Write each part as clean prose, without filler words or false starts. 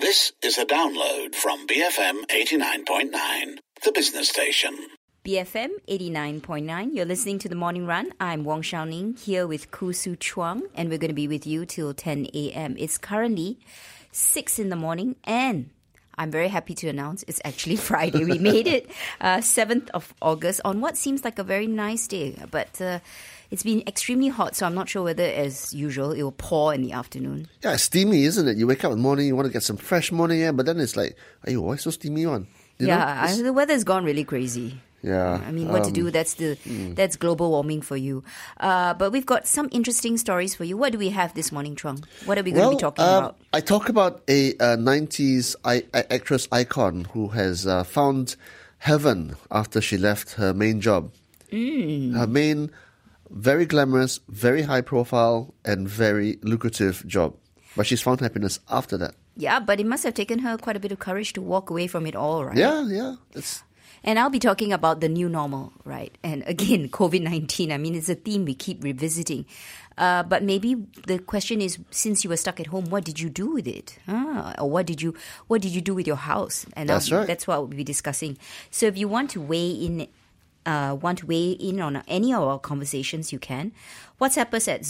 This is a download from BFM 89.9, the business station. BFM 89.9, you're listening to The Morning Run. I'm Wong Shao Ning, here with Koo Soo Chuang, and we're going to be with you till 10 a.m. It's currently 6 in the morning, and I'm very happy to announce it's actually Friday. We made it 7th of August on what seems like a very nice day, but it's been extremely hot, so I'm not sure whether, as usual, it will pour in the afternoon. Yeah, it's steamy, isn't it? You wake up in the morning, you want to get some fresh morning air, but then it's like, hey, why so steamy one? The weather's gone really crazy. Yeah. I mean, what to do, that's global warming for you. But we've got some interesting stories for you. What do we have this morning, Chuang? What are we going to be talking about? I talk about a 90s actress icon who has found heaven after she left her main job. Her main, very glamorous, very high profile, and very lucrative job. But she's found happiness after that. Yeah, but it must have taken her quite a bit of courage to walk away from it all, right? Yeah. And I'll be talking about the new normal, right? And again, COVID-19. I mean, it's a theme we keep revisiting. But maybe the question is, since you were stuck at home, what did you do with it? Or what did you do with your house? And that's right. That's what we'll be discussing. So if you want to weigh in on any of our conversations, you can. WhatsApp us at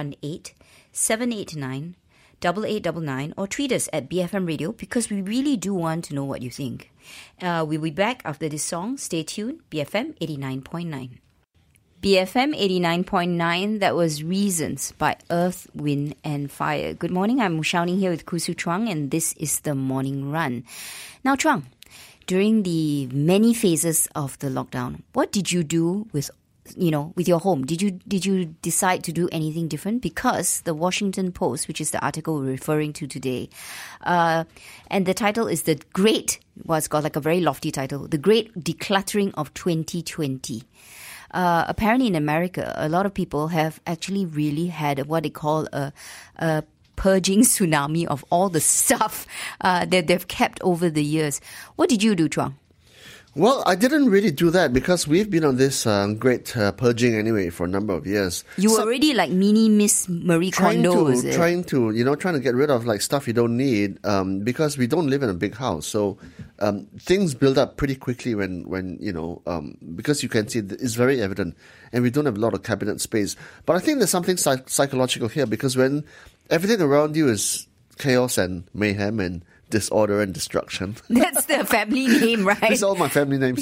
018-789-8899 or tweet us at BFM Radio, because we really do want to know what you think. We'll be back after this song. Stay tuned. BFM 89.9. BFM 89.9, that was Reasons by Earth, Wind and Fire. Good morning, I'm Shouting here with Koo Soo Chuang, and this is The Morning Run. Now, Chuang, during the many phases of the lockdown, what did you do with your home? Did you decide to do anything different? Because the Washington Post, which is the article we're referring to today, and the title is it's got like a very lofty title, The Great Decluttering of 2020. Apparently in America, a lot of people have actually really had what they call a purging tsunami of all the stuff that they've kept over the years. What did you do, Chuang? Well, I didn't really do that because we've been on this great purging anyway for a number of years. You were already like mini Miss Marie Kondo, is it? Trying to get rid of like stuff you don't need because we don't live in a big house. So things build up pretty quickly when because you can see it's very evident, and we don't have a lot of cabinet space. But I think there's something psychological here, because when everything around you is chaos and mayhem and disorder and destruction. That's the family name, right? These are all my family names.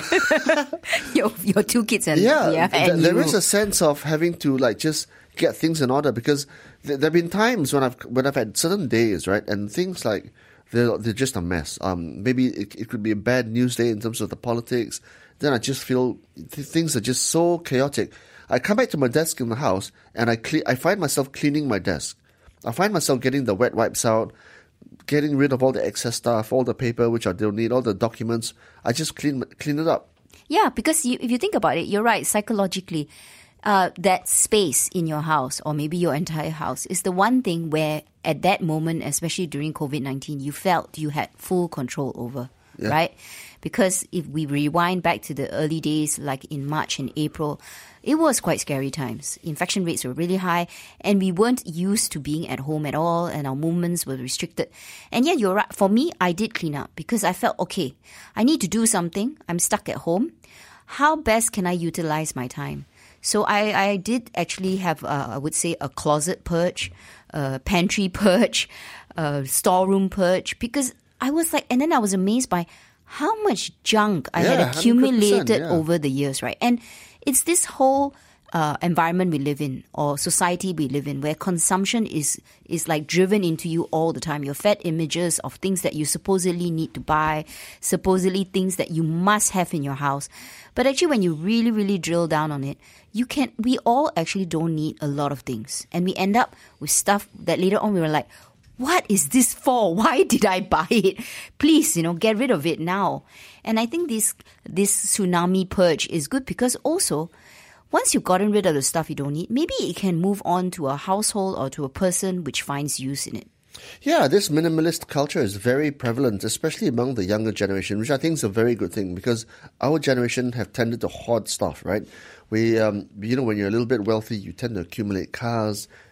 Your two kids and there is a sense of having to like just get things in order, because there have been times when I've had certain days, right, and things like they're just a mess. Maybe it could be a bad news day in terms of the politics. Then I just feel things are just so chaotic. I come back to my desk in the house and I find myself cleaning my desk. I find myself getting the wet wipes out, getting rid of all the excess stuff, all the paper which I don't need, all the documents. I just clean it up. Yeah, because if you think about it, you're right. Psychologically, that space in your house, or maybe your entire house, is the one thing where at that moment, especially during COVID-19, you felt you had full control over, right? Because if we rewind back to the early days, like in March and April, it was quite scary times. Infection rates were really high, and we weren't used to being at home at all, and our movements were restricted. And yeah, you're right. For me, I did clean up because I felt, okay, I need to do something. I'm stuck at home. How best can I utilize my time? So I did actually have, I would say, a closet purge, a pantry purge, a storeroom purge, because I was like, and then I was amazed by how much junk I had accumulated over the years, right? And it's this whole environment we live in, or society we live in, where consumption is like driven into you all the time. You're fed images of things that you supposedly need to buy, supposedly things that you must have in your house. But actually, when you really, really drill down on it, we all actually don't need a lot of things. And we end up with stuff that later on we were like, what is this for? Why did I buy it? Please, get rid of it now. And I think this tsunami purge is good because also, once you've gotten rid of the stuff you don't need, maybe it can move on to a household or to a person which finds use in it. Yeah, this minimalist culture is very prevalent, especially among the younger generation, which I think is a very good thing because our generation have tended to hoard stuff, right? We, when you're a little bit wealthy, you tend to accumulate cars,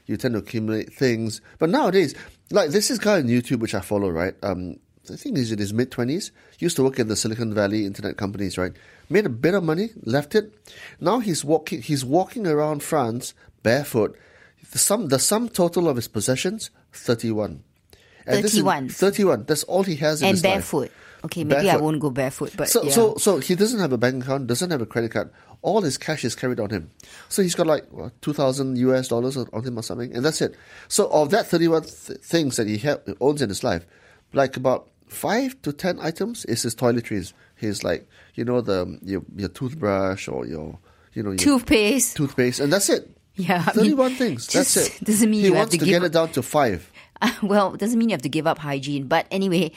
You tend to accumulate things. But nowadays, like this guy on YouTube, which I follow, right? I think he's in his mid-20s. Used to work in the Silicon Valley internet companies, right? Made a bit of money, left it. Now he's walking around France barefoot. The sum total of his possessions, 31. And 31. 31. That's all he has in And his barefoot. life. Okay, maybe I won't go barefoot, but So he doesn't have a bank account, doesn't have a credit card. All his cash is carried on him. So he's got like $2,000 on him or something, and that's it. So of that 31 things that he owns in his life, like about 5 to 10 items is his toiletries. He's like, your toothbrush or your toothpaste, and that's it. Yeah, 31 things. That's it. Doesn't mean he you wants have to get it down to 5. Well, it doesn't mean you have to give up hygiene. But anyway,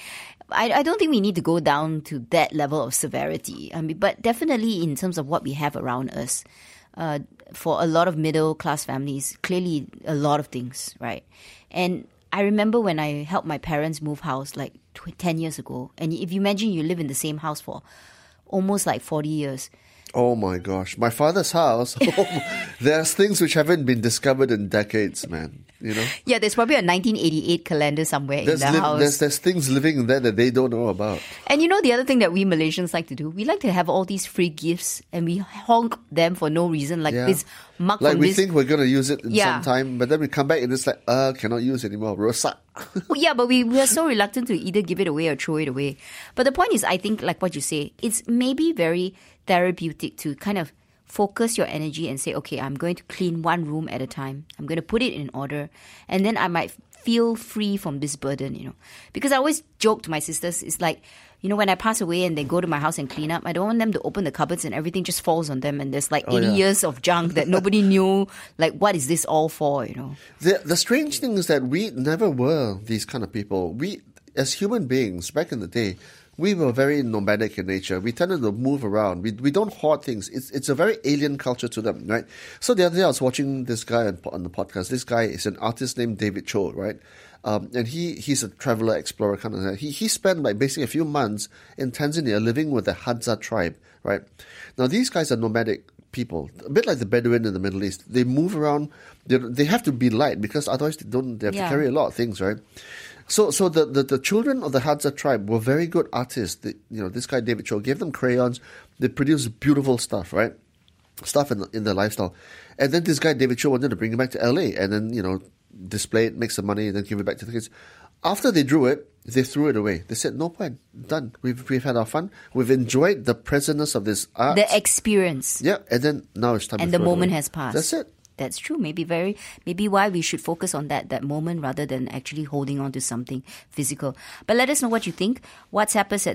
I don't think we need to go down to that level of severity. I mean, but definitely in terms of what we have around us, for a lot of middle class families, clearly a lot of things, right? And I remember when I helped my parents move house like 10 years ago. And if you imagine you live in the same house for almost like 40 years. Oh my gosh. My father's house, there's things which haven't been discovered in decades, man. You know? Yeah, there's probably a 1988 calendar somewhere in the house. There's things living there that they don't know about. And you know the other thing that we Malaysians like to do? We like to have all these free gifts and we honk them for no reason. Like this mug like from we this. think we're going to use it in some time, but then we come back and it's like, cannot use it anymore. Rosak. Yeah, but we are so reluctant to either give it away or throw it away. But the point is, I think, like what you say, it's maybe very therapeutic to kind of focus your energy and say, okay, I'm going to clean one room at a time. I'm going to put it in order. And then I might feel free from this burden, you know. Because I always joke to my sisters, it's like, you know, when I pass away and they go to my house and clean up, I don't want them to open the cupboards and everything just falls on them and there's like 80 years of junk that nobody knew, like, what is this all for, you know? The strange thing is that we never were these kind of people. We, as human beings, back in the day, we were very nomadic in nature. We tended to move around. We don't hoard things. It's a very alien culture to them, right? So the other day I was watching this guy on the podcast. This guy is an artist named David Cho, right? And he's a traveler, explorer kind of guy. He spent like basically a few months in Tanzania living with the Hadza tribe, right? Now these guys are nomadic people, a bit like the Bedouin in the Middle East. They move around. They have to be light because otherwise they have to carry a lot of things, right? So the children of the Hadza tribe were very good artists. This guy David Cho gave them crayons. They produced beautiful stuff, right? Stuff in their lifestyle. And then this guy David Cho wanted to bring it back to LA and then, display it, make some money, and then give it back to the kids. After they drew it, they threw it away. They said, no point, done. We've had our fun. We've enjoyed the presence of this art. The experience. Yeah, and then now it's time to throw it away. And the moment has passed. That's it. That's true. Maybe why we should focus on that moment rather than actually holding on to something physical. But let us know what you think. WhatsApp us at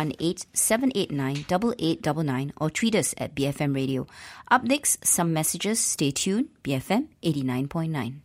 018-789-8899 or tweet us at BFM Radio. Up next, some messages. Stay tuned. BFM 89.9.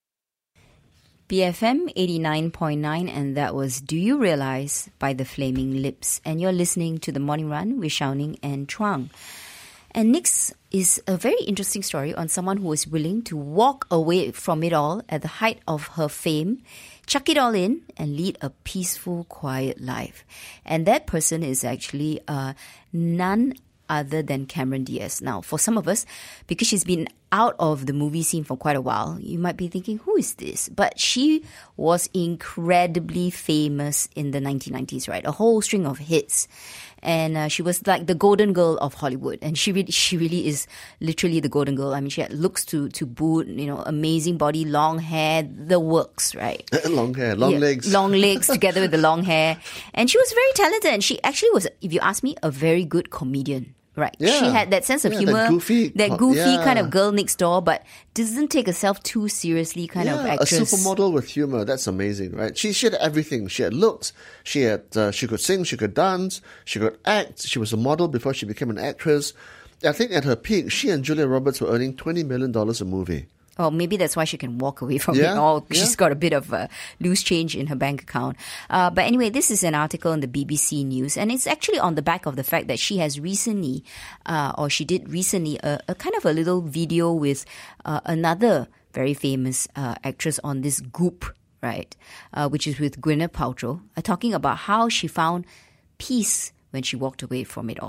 BFM 89.9, and that was Do You Realize by The Flaming Lips. And you're listening to The Morning Run with Shao Ning and Chuang. And next is a very interesting story on someone who was willing to walk away from it all at the height of her fame, chuck it all in, and lead a peaceful, quiet life. And that person is actually none other than Cameron Diaz. Now, for some of us, because she's been out of the movie scene for quite a while, you might be thinking, who is this? But she was incredibly famous in the 1990s, right? A whole string of hits. And she was like the golden girl of Hollywood. And she really is literally the golden girl. I mean, she had looks to boot, amazing body, long hair, the works, right? Long hair, long legs. Long legs together with the long hair. And she was very talented. And she actually was, if you ask me, a very good comedian. Right. Yeah. She had that sense of humor, that goofy kind of girl next door, but doesn't take herself too seriously kind of actress. A supermodel with humor. That's amazing, right? She had everything. She had looks. She could sing. She could dance. She could act. She was a model before she became an actress. I think at her peak, she and Julia Roberts were earning $20 million a movie. Oh, maybe that's why she can walk away from it all. She's got a bit of loose change in her bank account. But anyway, this is an article in the BBC News, and it's actually on the back of the fact that she has recently, she did recently, a kind of a little video with another very famous actress on this Goop, right? Which is with Gwyneth Paltrow, talking about how she found peace when she walked away from it all.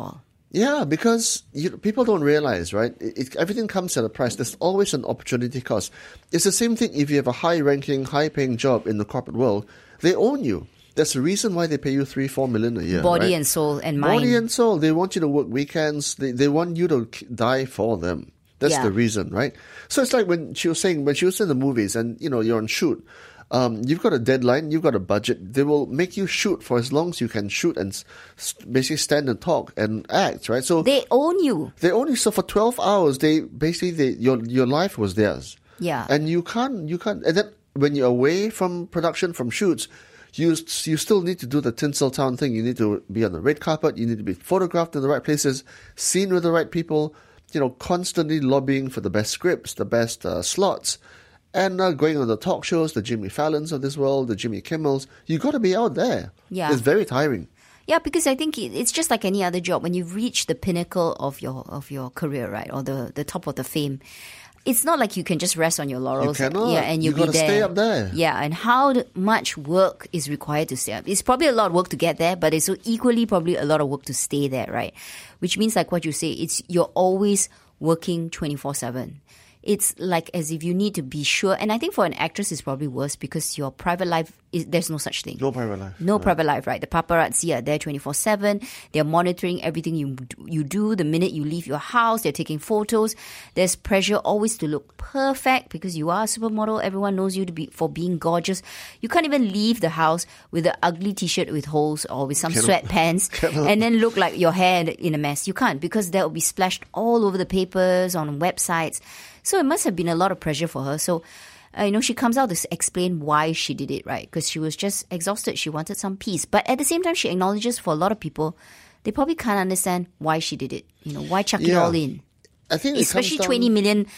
Yeah, because people don't realize, right? Everything comes at a price. There's always an opportunity cost. It's the same thing if you have a high-ranking, high-paying job in the corporate world. They own you. That's the reason why they pay you 3-4 million a year. Body right? and soul and mind. Body and soul. They want you to work weekends. They want you to die for them. That's the reason, right? So it's like when she was in the movies and, you're on shoot. You've got a deadline, you've got a budget. They will make you shoot for as long as you can shoot and basically stand and talk and act, right? So they own you. They own you. So for 12 hours, your life was theirs. Yeah. And you can't. And then when you're away from production, from shoots, you still need to do the Tinseltown thing. You need to be on the red carpet. You need to be photographed in the right places, seen with the right people. Constantly lobbying for the best scripts, the best slots. And going on the talk shows, the Jimmy Fallons of this world, the Jimmy Kimmels, you got to be out there. Yeah. It's very tiring. Yeah, because I think it's just like any other job. When you reach the pinnacle of your career, right, or the top of the fame, it's not like you can just rest on your laurels. You cannot. Yeah, and you'll you got be to there. stay up there. Yeah, and how much work is required to stay up? It's probably a lot of work to get there, but it's equally probably a lot of work to stay there, right? Which means, like what you say, you're always working 24/7. It's like as if you need to be sure. And I think for an actress, it's probably worse because your private life, there's no such thing. No private life. No private life, right? The paparazzi are there 24/7. They're monitoring everything you do. The minute you leave your house, they're taking photos. There's pressure always to look perfect because you are a supermodel. Everyone knows you for being gorgeous. You can't even leave the house with an ugly t-shirt with holes or with some sweatpants and then look like your hair in a mess. You can't because that will be splashed all over the papers, on websites. So it must have been a lot of pressure for her. So, she comes out to explain why she did it, right? Because she was just exhausted. She wanted some peace. But at the same time, she acknowledges for a lot of people, they probably can't understand why she did it. Why chuck it all in? I think especially $20 million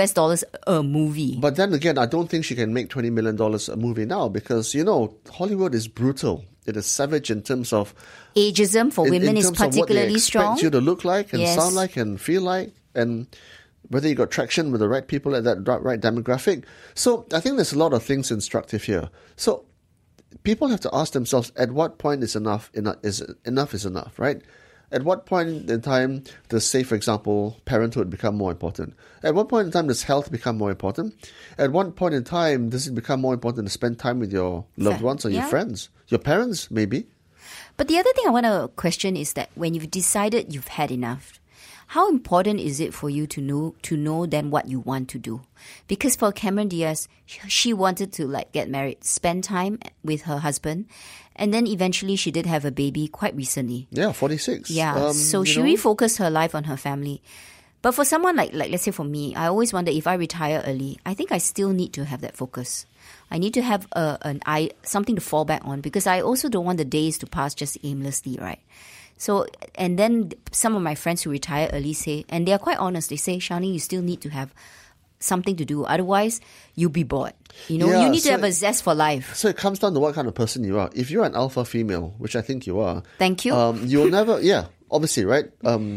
a movie. But then again, I don't think she can make $20 million a movie now because, Hollywood is brutal. It is savage in terms of... Ageism for women is particularly strong. Expect you to look like and sound like and feel like and... whether you got traction with the right people at that right demographic. So I think there's a lot of things instructive here. So people have to ask themselves, at what point is enough is enough, right? At what point in time does, say, for example, parenthood become more important? At what point in time does health become more important? At what point in time does it become more important to spend time with your loved ones or your friends? Your parents, maybe? But the other thing I want to question is that when you've decided you've had enough, how important is it for you to know then what you want to do? Because for Cameron Diaz, she wanted to get married, spend time with her husband, and then eventually she did have a baby quite recently. Yeah, 46. Yeah, so she refocused her life on her family. But for someone like let's say for me, I always wonder if I retire early, I think I still need to have that focus. I need to have something to fall back on because I also don't want the days to pass just aimlessly, right? So, and then some of my friends who retire early say, and they are quite honest, they say, Shani, you still need to have something to do. Otherwise, you'll be bored. You need to have a zest for life. So it comes down to what kind of person you are. If you're an alpha female, which I think you are. Thank you. You'll never, obviously, right?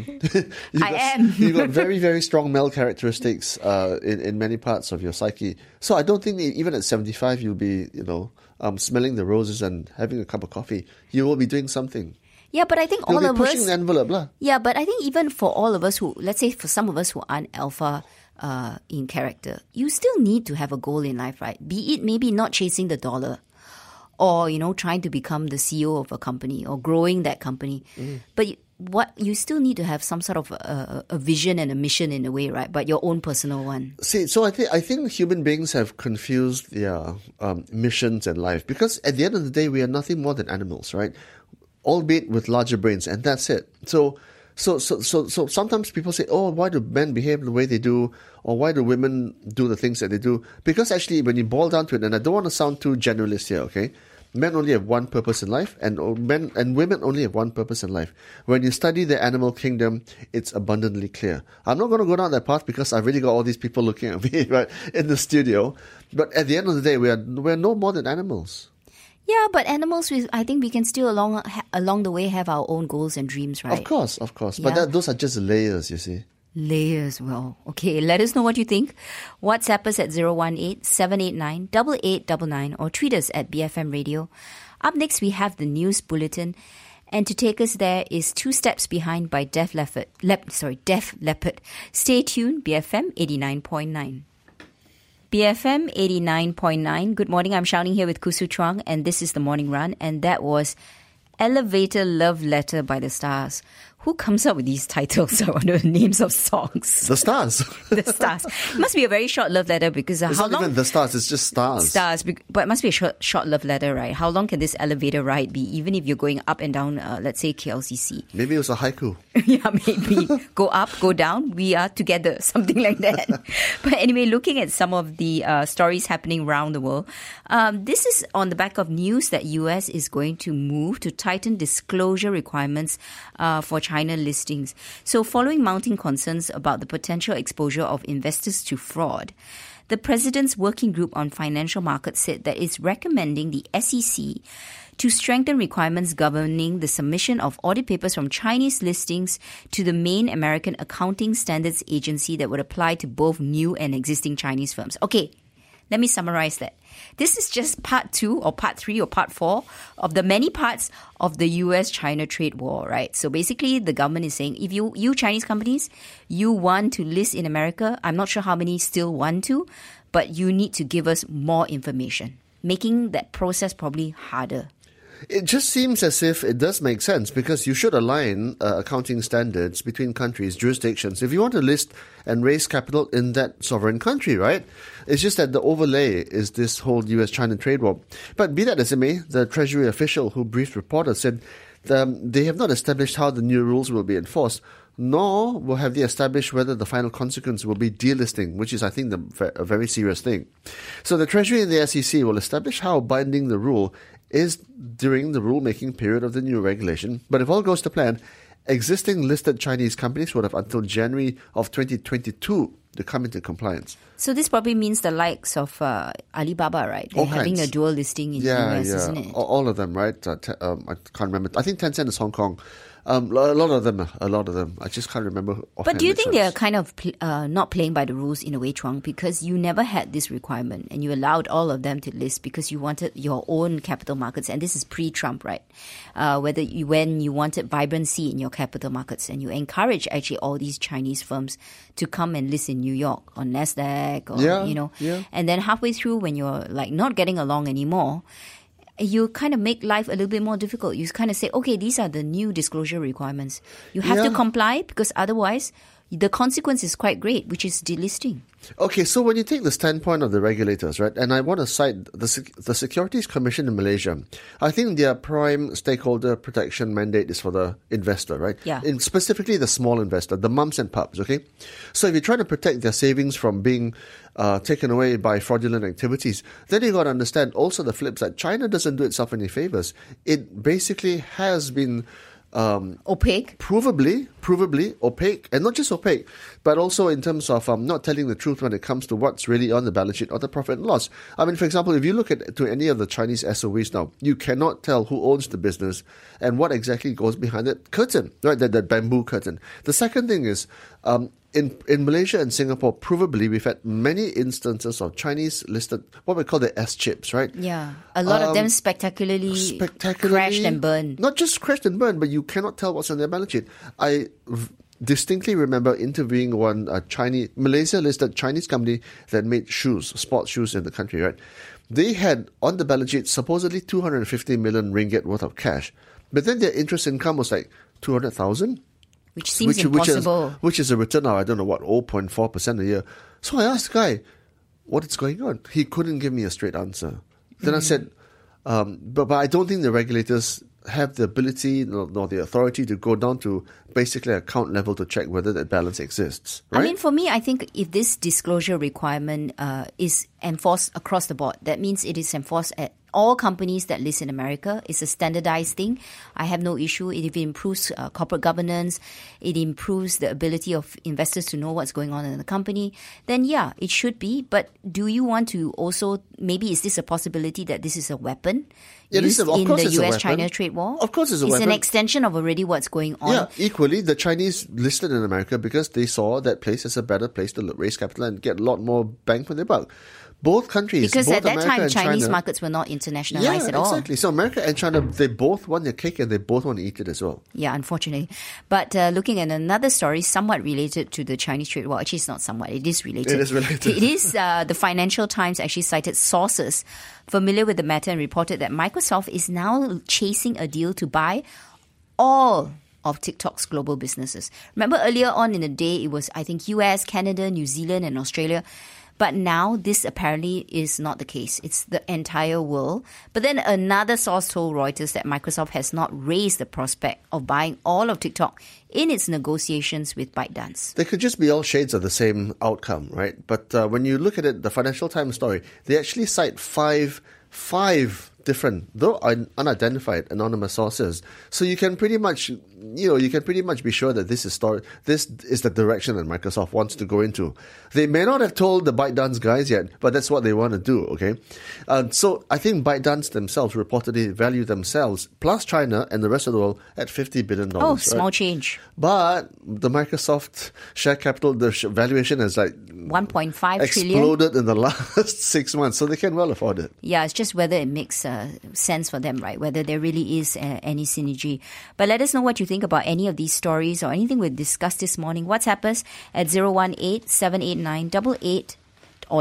I am. You've got very, very strong male characteristics in many parts of your psyche. So I don't think even at 75 you'll be, smelling the roses and having a cup of coffee. You will be doing something. Yeah, but I think You'll all of us... You'll be pushing the envelope, lah. Yeah, but I think even for all of us who... Let's say for some of us who aren't alpha in character, you still need to have a goal in life, right? Be it maybe not chasing the dollar or, trying to become the CEO of a company or growing that company. But you still need to have some sort of a vision and a mission in a way, right? But your own personal one. See, so I think human beings have confused their missions in life because at the end of the day, we are nothing more than animals, right? Albeit with larger brains, and that's it. So sometimes people say, oh, why do men behave the way they do, or why do women do the things that they do? Because actually, when you boil down to it, and I don't want to sound too generalist here, okay? Men only have one purpose in life, and men and women only have one purpose in life. When you study the animal kingdom, it's abundantly clear. I'm not going to go down that path because I've really got all these people looking at me right in the studio. But at the end of the day, we're no more than animals. Yeah, but animals, I think we can still along the way have our own goals and dreams, right? Of course. But those are just layers, you see. Layers, well, okay. Let us know what you think. WhatsApp us at 018-789-8899 or tweet us at BFM Radio. Up next, we have the news bulletin. And to take us there is Two Steps Behind by Def Leppard. Stay tuned, BFM 89.9. BFM 89.9. Good morning, I'm Xiaoning here with Kusu Chuang, and this is The Morning Run, and that was Elevator Love Letter by The Stars. Who comes up with these titles or the names of songs? The Stars. The Stars. It must be a very short love letter because It's how not long? even The Stars, it's just Stars. Stars, but it must be a short love letter, right? How long can this elevator ride be? Even if you're going up and down, let's say KLCC. Maybe it was a haiku. Yeah, maybe. Go up, go down, we are together, something like that. But anyway, looking at some of the stories happening around the world, this is on the back of news that US is going to move to tighten disclosure requirements for China listings. So following mounting concerns about the potential exposure of investors to fraud, the President's Working Group on Financial Markets said that it's recommending the SEC to strengthen requirements governing the submission of audit papers from Chinese listings to the main American Accounting Standards Agency that would apply to both new and existing Chinese firms. Okay, let me summarize that. This is just part 2 or part 3 or part 4 of the many parts of the US-China trade war, right? So basically, the government is saying, if you Chinese companies, you want to list in America, I'm not sure how many still want to, but you need to give us more information, making that process probably harder. It just seems as if it does make sense because you should align accounting standards between countries, jurisdictions, if you want to list and raise capital in that sovereign country, right? It's just that the overlay is this whole US-China trade war. But be that as it may, the Treasury official who briefed reporters said they have not established how the new rules will be enforced, nor will have they established whether the final consequence will be delisting, which is, I think, a very serious thing. So the Treasury and the SEC will establish how binding the rule is during the rulemaking period of the new regulation. But if all goes to plan, existing listed Chinese companies would have until January of 2022 to come into compliance. So this probably means the likes of Alibaba, right? They're having a dual listing in the US, isn't it? All of them, right? I can't remember. I think Tencent is Hong Kong. A lot of them. I just can't remember. But do you think they're kind of not playing by the rules in a way, Chuang? Because you never had this requirement and you allowed all of them to list because you wanted your own capital markets. And this is pre-Trump, right? When you wanted vibrancy in your capital markets and you encourage actually all these Chinese firms to come and list in New York on NASDAQ or, And then halfway through when you're like not getting along anymore, you kind of make life a little bit more difficult. You kind of say, okay, these are the new disclosure requirements. You have to comply because otherwise the consequence is quite great, which is delisting. Okay, so when you take the standpoint of the regulators, right, and I want to cite the Securities Commission in Malaysia, I think their prime stakeholder protection mandate is for the investor, right? Yeah. Specifically the small investor, the mums and pups, okay? So if you're trying to protect their savings from being taken away by fraudulent activities, then you got to understand also the flip side. China doesn't do itself any favors. It basically has been opaque, provably opaque, and not just opaque, but also in terms of not telling the truth when it comes to what's really on the balance sheet or the profit and loss. I mean, for example, if you look to any of the Chinese SOEs now, you cannot tell who owns the business and what exactly goes behind that curtain, right? That bamboo curtain. The second thing is, in Malaysia and Singapore, provably, we've had many instances of Chinese listed, what we call the S-chips, right? Yeah. A lot of them spectacularly crashed and burned. Not just crashed and burned, but you cannot tell what's on their balance sheet. I distinctly remember interviewing one Malaysia-listed Chinese company that made sports shoes in the country, right? They had on the balance sheet supposedly 250 million ringgit worth of cash. But then their interest income was like 200,000. Which seems impossible. Which is a return of, 0.4% a year. So I asked the guy, what is going on? He couldn't give me a straight answer. Then I said, but I don't think the regulators have the ability nor the authority to go down to basically account level to check whether that balance exists. Right? I mean, for me, I think if this disclosure requirement is enforced across the board, that means it is enforced at all companies that list in America. It's a standardized thing. I have no issue. If it improves corporate governance, it improves the ability of investors to know what's going on in the company, then yeah, it should be. But do you want to also, maybe is this a possibility that this is a weapon used in the US-China trade war? Of course it's a weapon. It's an extension of already what's going on. Yeah, equally, the Chinese listed in America because they saw that place as a better place to raise capital and get a lot more bang for their buck. both countries, Because both at that America time, and Chinese China, markets were not internationalized at all. exactly. So America and China, they both want their cake and they both want to eat it as well. Yeah, unfortunately. But looking at another story somewhat related to the Chinese trade, well, actually it's not somewhat, it is related. It is related. It is, the Financial Times actually cited sources familiar with the matter and reported that Microsoft is now chasing a deal to buy all of TikTok's global businesses. Remember earlier on in the day, it was, I think, US, Canada, New Zealand, and Australia. But now this apparently is not the case. It's the entire world. But then another source told Reuters that Microsoft has not raised the prospect of buying all of TikTok in its negotiations with ByteDance. They could just be all shades of the same outcome, right? But when you look at it, the Financial Times story, they actually cite five different, though unidentified, anonymous sources. So you can pretty much, be sure that this is the direction that Microsoft wants to go into. They may not have told the ByteDance guys yet, but that's what they want to do, okay? So I think ByteDance themselves reportedly value themselves, plus China and the rest of the world, at $50 billion. Oh, small change. But the Microsoft share capital, the valuation has 1.5 trillion. Exploded in the last 6 months, so they can well afford it. Yeah, it's just whether it makes sense for them, right? Whether there really is any synergy. But let us know what you think about any of these stories or anything we've discussed this morning. WhatsApp us at 018-789-88 or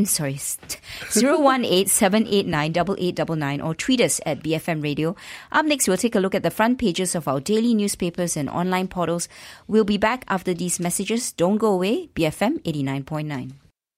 018-789-8899 or tweet us at BFM Radio. Up next, we'll take a look at the front pages of our daily newspapers and online portals. We'll be back after these messages. Don't go away. BFM 89.9.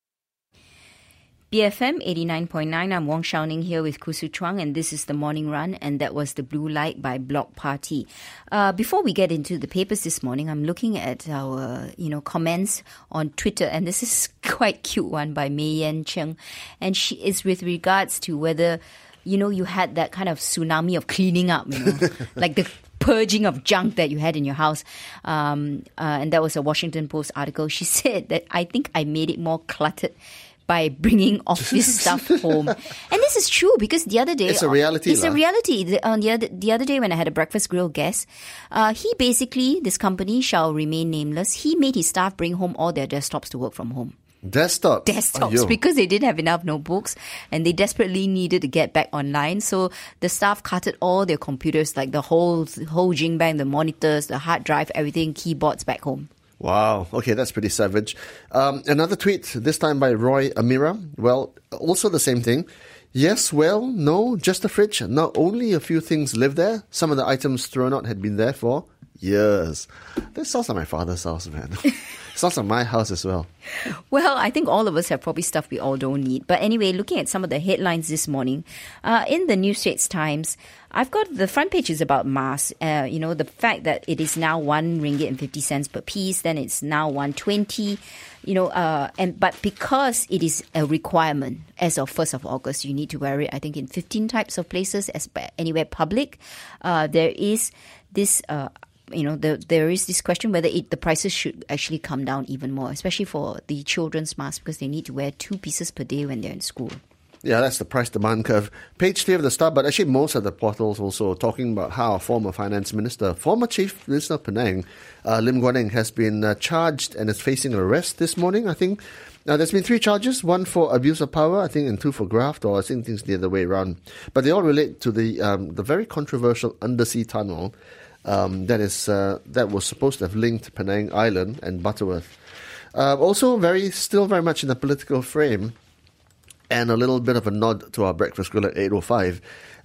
BFM 89.9, I'm Wong Shao-Ning here with Kusu Chuang, and this is The Morning Run, and that was The Blue Light by Block Party. Before we get into the papers this morning, I'm looking at our, comments on Twitter, and this is quite cute one by Mei Yan Cheng, and she is with regards to whether, you had that kind of tsunami of cleaning up, like the purging of junk that you had in your house. And that was a Washington Post article. She said that, I think I made it more cluttered by bringing office stuff home. And this is true because the other day... It's a reality. It's a reality. The other day when I had a breakfast grill guest, he basically, this company shall remain nameless, he made his staff bring home all their desktops to work from home. Desktops? Desktops, because they didn't have enough notebooks and they desperately needed to get back online. So the staff carted all their computers, like the whole jingbang, the monitors, the hard drive, everything, keyboards back home. Wow. Okay, that's pretty savage. Another tweet, this time by Roy Amira. Well, also the same thing. Yes, well, no, just a fridge. Not only a few things live there. Some of the items thrown out had been there for years. This sounds like my father's house, man. Sounds like my house as well. Well, I think all of us have probably stuff we all don't need. But anyway, looking at some of the headlines this morning, in the New Straits Times, I've got the front page is about masks. The fact that it is now RM1.50 per piece, then it's now 120. But because it is a requirement as of 1st of August, you need to wear it, I think, in 15 types of places, anywhere public. There is this... there is this question whether the prices should actually come down even more, especially for the children's masks, because they need to wear 2 pieces per day when they're in school. Yeah, that's the price demand curve. Page 3 of the Star, but actually most of the portals also talking about how former Finance Minister, former Chief Minister of Penang, Lim Guan Eng, has been charged and is facing arrest this morning, I think. Now, there's been 3 charges, 1 for abuse of power, I think, and 2 for graft, or I think things the other way around. But they all relate to the very controversial undersea tunnel that was supposed to have linked Penang Island and Butterworth. Also, still very much in the political frame, and a little bit of a nod to our breakfast grill at 8:05.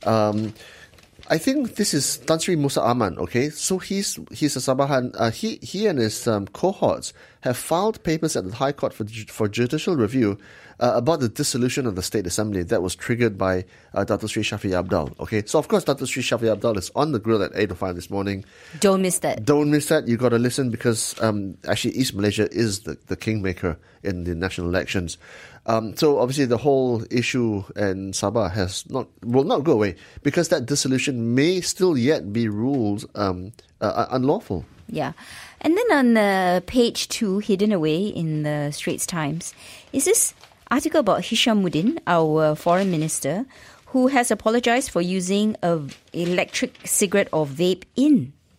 I think this is Tan Sri Musa Aman, okay? So he's a Sabahan. He and his cohorts have filed papers at the High Court for judicial review about the dissolution of the State Assembly that was triggered by Dato Sri Shafee Apdal, okay? So, of course, Dato Sri Shafee Apdal is on the grill at 8:05 this morning. Don't miss that. Don't miss that. You got to listen because actually East Malaysia is the kingmaker in the national elections. So obviously the whole issue in Sabah will not go away because that dissolution may still yet be ruled unlawful. Yeah. And then on page 2, hidden away in the Straits Times, is this article about Hishammuddin, our foreign minister, who has apologized for using an electric cigarette or vape in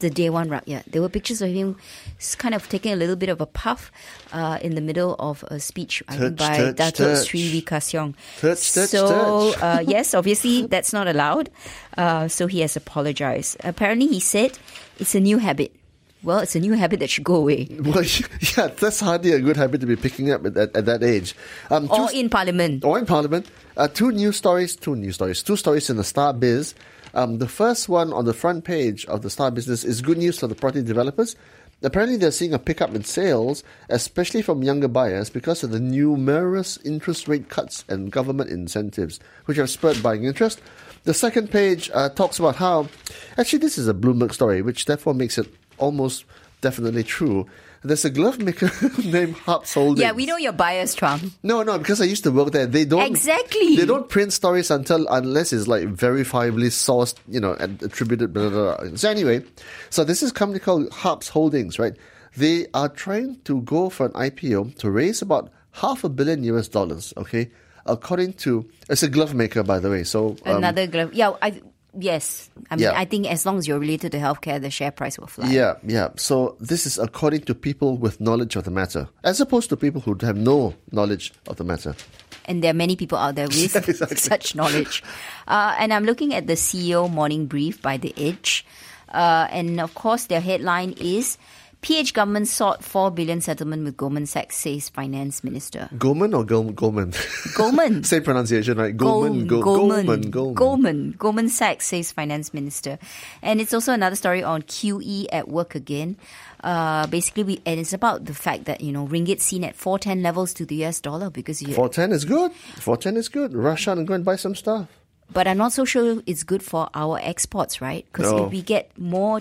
the day one rakyat. There were pictures of him kind of taking a little bit of a puff in the middle of a speech by Datuk Sri Wikasyong. Yes, obviously that's not allowed. So he has apologized. Apparently he said it's a new habit. Well, it's a new habit that should go away. Well, yeah, that's hardly a good habit to be picking up at that age. Or in Parliament. Two stories in the Star Biz. The first one on the front page of the Star Business is good news for the property developers. Apparently, they're seeing a pickup in sales, especially from younger buyers, because of the numerous interest rate cuts and government incentives, which have spurred buying interest. The second page talks about how, actually, this is a Bloomberg story, which therefore makes it almost definitely true. There's a glove maker named Harps Holdings. Yeah, we know you're biased, Trump. No, because I used to work there. They don't They don't print stories unless it's like verifiably sourced, and attributed. Blah, blah, blah. So anyway, this is a company called Harps Holdings, right? They are trying to go for an IPO to raise about $500 million. Okay, according to it's a glove maker, by the way. So another glove. Yeah, Yes. I think as long as you're related to healthcare, the share price will fly. Yeah. So this is according to people with knowledge of the matter, as opposed to people who have no knowledge of the matter. And there are many people out there with such knowledge. And I'm looking at the CEO morning brief by The Edge. And of course, their headline is PH government sought 4 billion settlement with Goldman Sachs, says Finance Minister. Goldman or Goldman? Goldman. Same pronunciation, right? Goldman. Goldman Sachs, says Finance Minister. And it's also another story on QE at work again. Basically, and it's about the fact that, ringgit seen at 410 levels to the US dollar because 410 is good. 410 is good. Rush out and go and buy some stuff. But I'm not so sure it's good for our exports, right? Because if we get more,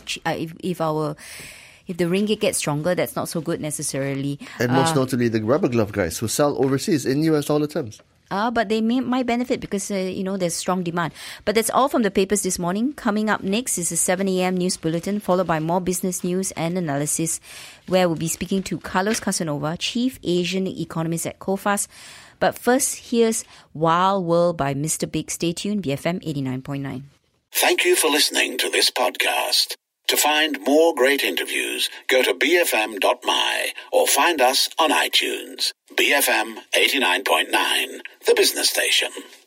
if the ringgit gets stronger, that's not so good necessarily. And most notably, the rubber glove guys who sell overseas in US dollar terms. But they might benefit because, there's strong demand. But that's all from the papers this morning. Coming up next is a 7 a.m. news bulletin, followed by more business news and analysis, where we'll be speaking to Carlos Casanova, Chief Asian Economist at COFAS. But first, here's Wild World by Mr. Big. Stay tuned, BFM 89.9. Thank you for listening to this podcast. To find more great interviews, go to bfm.my or find us on iTunes. BFM 89.9, the business station.